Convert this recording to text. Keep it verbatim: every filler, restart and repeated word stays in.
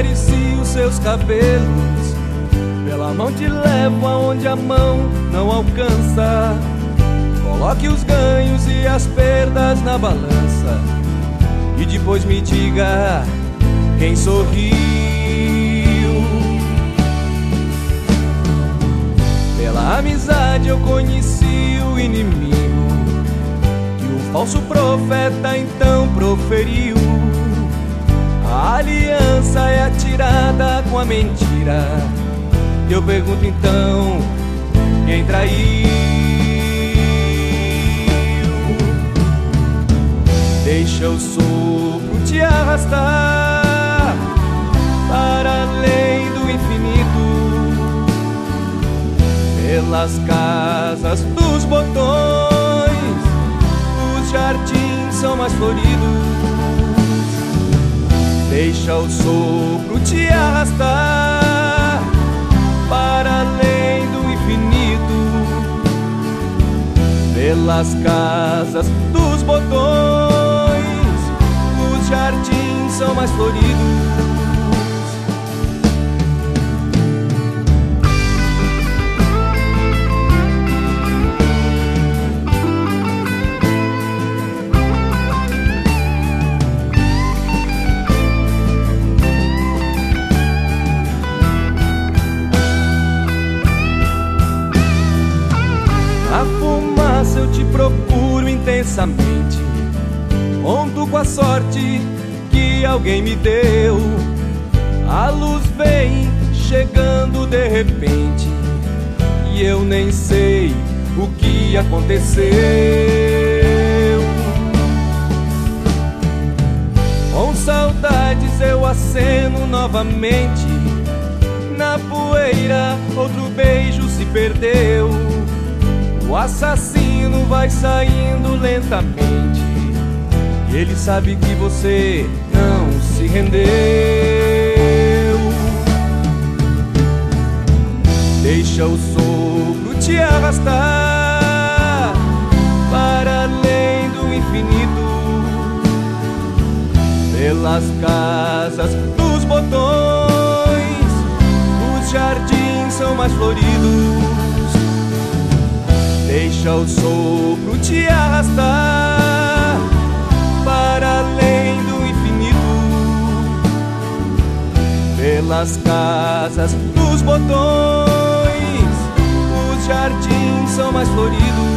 acaricio seus cabelos, pela mão te levo aonde a mão não alcança. Coloque os ganhos e as perdas na balança e depois me diga quem sorriu. Pela amizade eu conheci o inimigo que o falso profeta então proferiu. A aliança é atirada com a mentira. Eu pergunto então, quem traiu? Deixa o sopro te arrastar para além do infinito, pelas casas dos botões, os jardins são mais floridos. Deixa o sopro te arrastar para além do infinito, pelas casas dos botões, os jardins são mais floridos. Na fumaça eu te procuro intensamente, conto com a sorte que alguém me deu. A luz vem chegando de repente e eu nem sei o que aconteceu. Com saudades eu aceno novamente, na poeira outro beijo se perdeu. O assassino vai saindo lentamente e ele sabe que você não se rendeu. Deixa o sopro te arrastar para além do infinito, pelas casas dos botões, os jardins são mais floridos. Deixa o sopro te arrastar para além do infinito, pelas casas dos botões, os jardins são mais floridos.